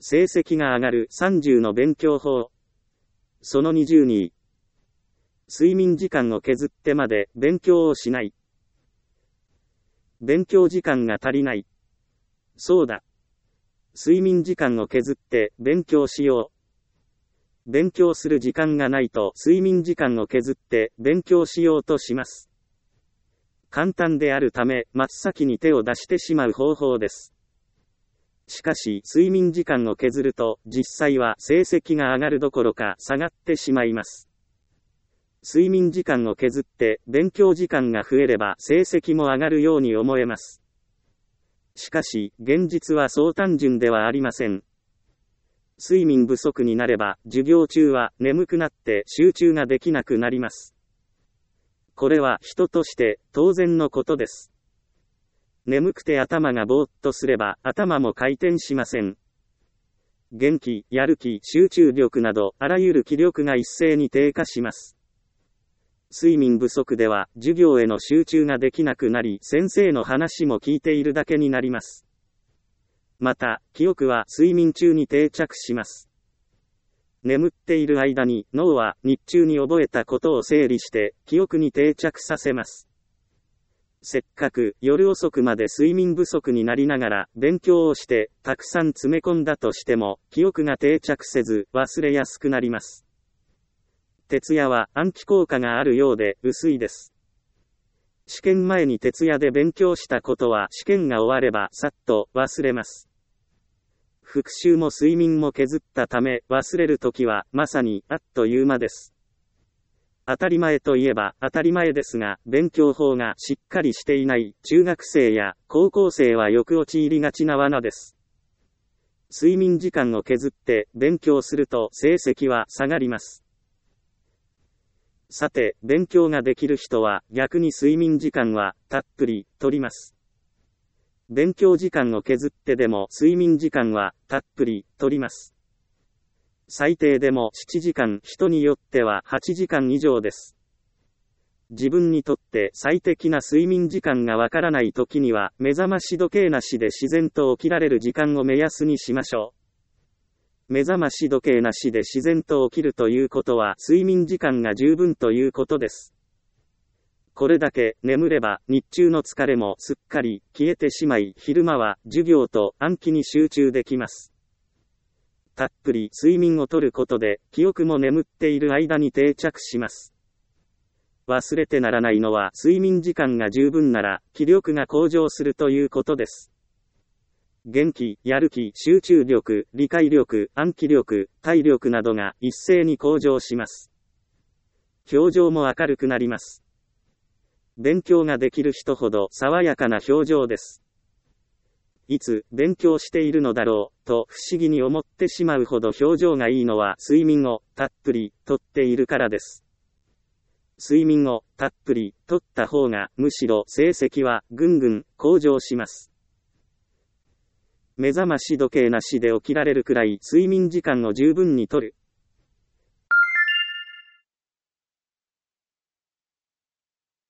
成績が上がる30の勉強法。その20に、睡眠時間を削ってまで勉強をしない。勉強時間が足りない。そうだ。睡眠時間を削って勉強しよう。勉強する時間がないと睡眠時間を削って勉強しようとします。簡単であるため真っ先に手を出してしまう方法です。しかし睡眠時間を削ると実際は成績が上がるどころか下がってしまいます。睡眠時間を削って勉強時間が増えれば成績も上がるように思えます。しかし現実はそう単純ではありません。睡眠不足になれば授業中は眠くなって集中ができなくなります。これは人として当然のことです。眠くて頭がぼーっとすれば頭も回転しません。元気、やる気、集中力などあらゆる気力が一斉に低下します。睡眠不足では授業への集中ができなくなり先生の話も聞いているだけになります。また、記憶は睡眠中に定着します。眠っている間に脳は日中に覚えたことを整理して記憶に定着させます。せっかく夜遅くまで睡眠不足になりながら勉強をしてたくさん詰め込んだとしても記憶が定着せず忘れやすくなります。徹夜は暗記効果があるようで薄いです。試験前に徹夜で勉強したことは試験が終わればさっと忘れます。復習も睡眠も削ったため忘れるときはまさにあっという間です。当たり前といえば当たり前ですが、勉強法がしっかりしていない中学生や高校生はよく陥りがちな罠です。睡眠時間を削って勉強すると成績は下がります。さて、勉強ができる人は逆に睡眠時間はたっぷり取ります。勉強時間を削ってでも睡眠時間はたっぷり取ります。最低でも7時間、人によっては8時間以上です。自分にとって最適な睡眠時間がわからないときには目覚まし時計なしで自然と起きられる時間を目安にしましょう。目覚まし時計なしで自然と起きるということは睡眠時間が十分ということです。これだけ眠れば日中の疲れもすっかり消えてしまい昼間は授業と暗記に集中できます。たっぷり睡眠をとることで記憶も眠っている間に定着します。忘れてならないのは睡眠時間が十分なら気力が向上するということです。元気、やる気、集中力、理解力、暗記力、体力などが一斉に向上します。表情も明るくなります。勉強ができる人ほど爽やかな表情です。いつ勉強しているのだろうと不思議に思ってしまうほど表情がいいのは睡眠をたっぷりとっているからです。睡眠をたっぷりとった方がむしろ成績はぐんぐん向上します。目覚まし時計なしで起きられるくらい睡眠時間を十分にとる。